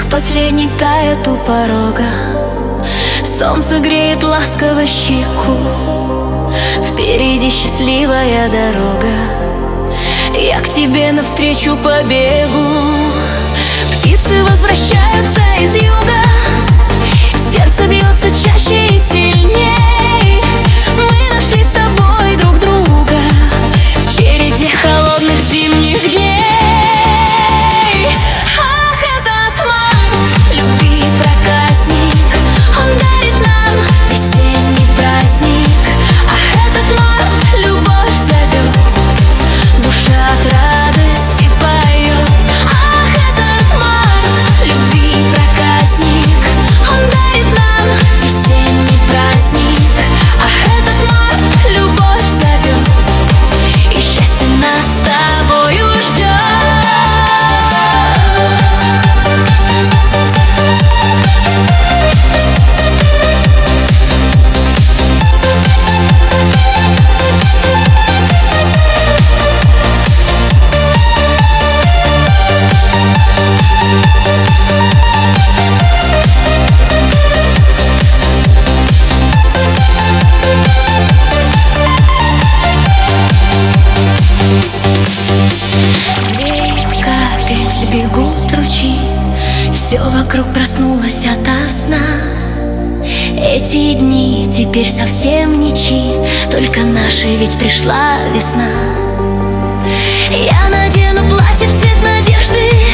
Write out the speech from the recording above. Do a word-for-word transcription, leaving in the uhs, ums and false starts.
Последний тает у порога, солнце греет ласково щеку. Впереди счастливая дорога, я к тебе навстречу побегу. Птицы возвращаются из юга, сердце бьется чаще и сильней. Мы нашли с тобой друг друга в череде холодных зимних дней. Ах, этот март, любви проказник, он дарит нам весенний праздник. Ах, этот март, любовь зовет, душа от радости поет. Ах, этот март, любви проказник, он дарит нам весенний праздник. Ах, этот март, любовь зовет, и счастье нас с тобою ждет. Бегут ручьи, все вокруг проснулось ото сна. Эти дни теперь совсем ничьи, только наши, ведь пришла весна. Я надену платье в цвет надежды,